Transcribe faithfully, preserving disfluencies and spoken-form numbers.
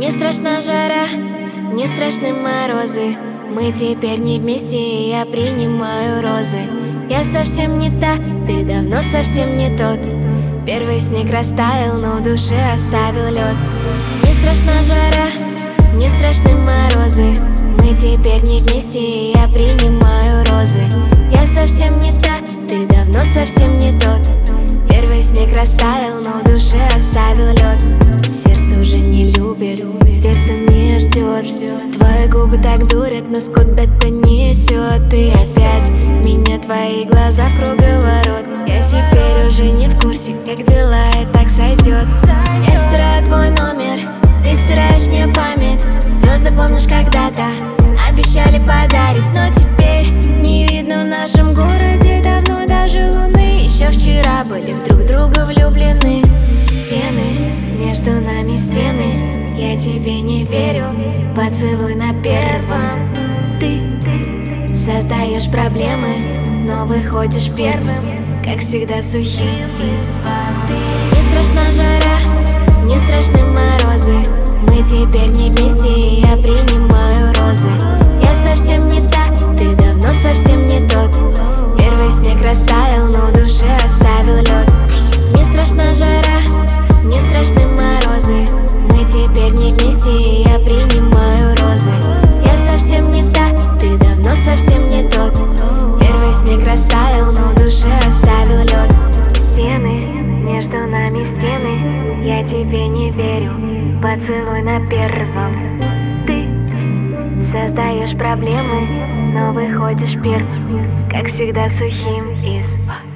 Не страшна жара, не страшны морозы. Мы теперь не вместе, и я принимаю розы. Я совсем не та, ты давно совсем не тот. Первый снег растаял, но в душе оставил лед. Не страшна жара, не страшны морозы. Мы теперь не вместе, и я принимаю розы. Я совсем не та, ты давно совсем не тот. Первый снег растаял, но в душе оставил лед. Сердце уже не любит, сердце не ждет. Твои губы так дурят, нас куда-то несет. И опять меня твои глаза в круговорот. Я теперь уже не в курсе, как дела, и так сойдет. Я стираю твой номер, ты стираешь мне память. Звезды, помнишь, когда-то обещали подарить, но теперь не видно в нашем городе давно даже луны. Еще вчера были в друг друга влюблены. Стены, между нами стены, я тебе не верю. Поцелуй на первом. Ты создаешь проблемы, но выходишь первым, как всегда сухим из воды. Не страшна жара, не страшны морозы. Мы теперь не вместе, и я принимаю розы. Я совсем не та, ты давно совсем не тот. Первый снег растаял, но в душе оставил лед. Не страшна жара, не страшны морозы. Мы теперь не вместе, и я принимаю розы. Я совсем не та, ты давно совсем не тот. Первый снег растаял, но в душе оставил лед. Стены, между нами стены, я тебе не верю. Поцелуй на первом. Ты создаешь проблемы, но выходишь первым, как всегда сухим из воды.